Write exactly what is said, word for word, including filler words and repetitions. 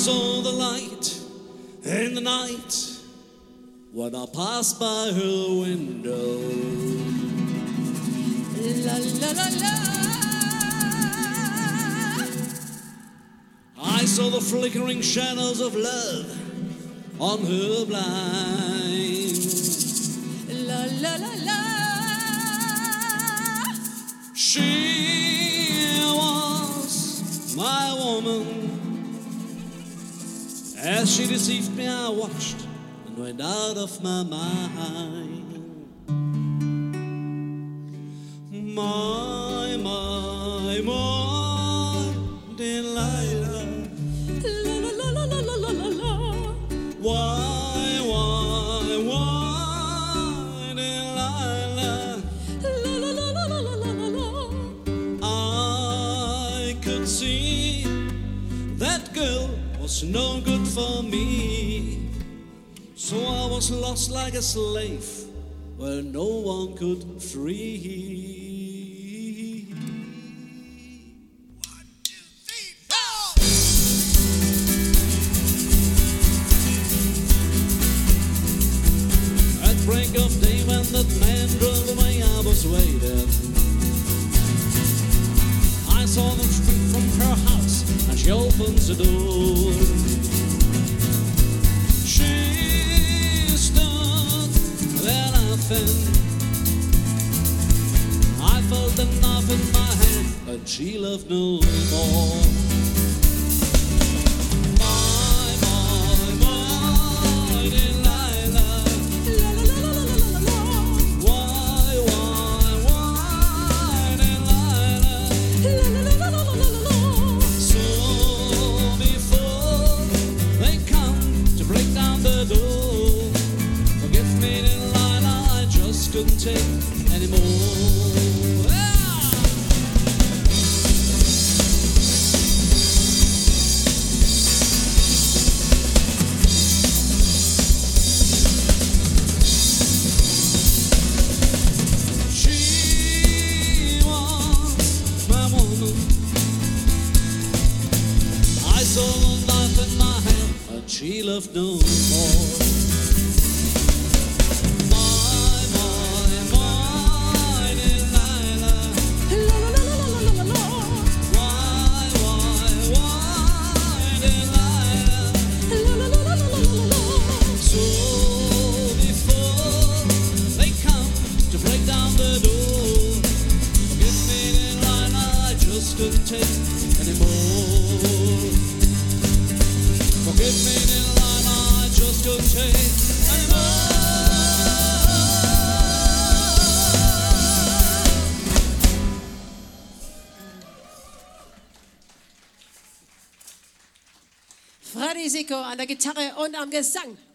saw the light in the night when I passed by her window. La la la la. I saw the flickering shadows of love on her blind. La la la la. She was my woman. As she deceived me, I watched and went out of my mind. My, my, my Delilah. La la la la la la la la. Why, why, why Delilah? La la la la la la la la. I could see that girl was no good for me, so I was lost like a slave where no one could free. One, two, three, four. At break of day when that man drove away, I was waiting. I saw them street from her house and she opens the door. She stood there laughing. I felt the knife in my hand and she loved no more. My, my, my Delilah. La la la la la la la. Why, why, why Delilah? La la la la la la la. So before they come to break down the door, forgive me Delilah, I just couldn't take anymore. She was my woman. I saw a knife in my hand, and she loved no more. My, my, my Delilah. La la la la la la la. Why, why, why Delilah? La la la la la la la. So before they come to break down the door, forgive me Delilah, I just couldn't take anymore. Forgive me Delilah, I just couldn't take anymore. Freddy Zico an der Gitarre und am Gesang.